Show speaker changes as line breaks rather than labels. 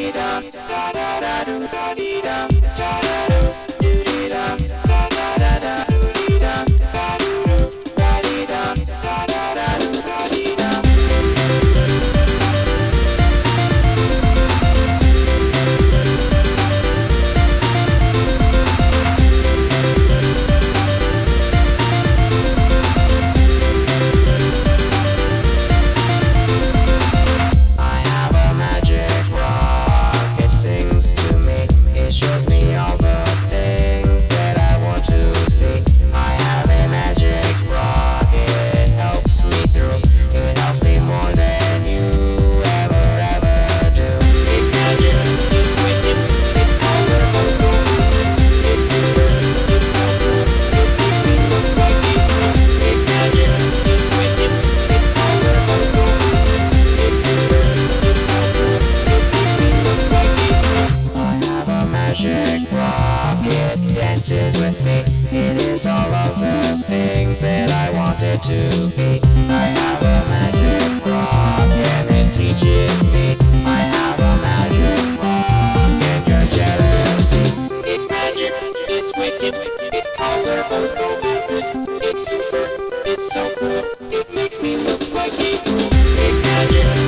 dances with me. It is all of the things that I wanted to be. I have a magic rock and it teaches me. I have a magic rock and your jealousy. It's magic, it's wicked, it's colorful, so vivid. It's super, it's so cool. It makes me look like a fool. It's magic.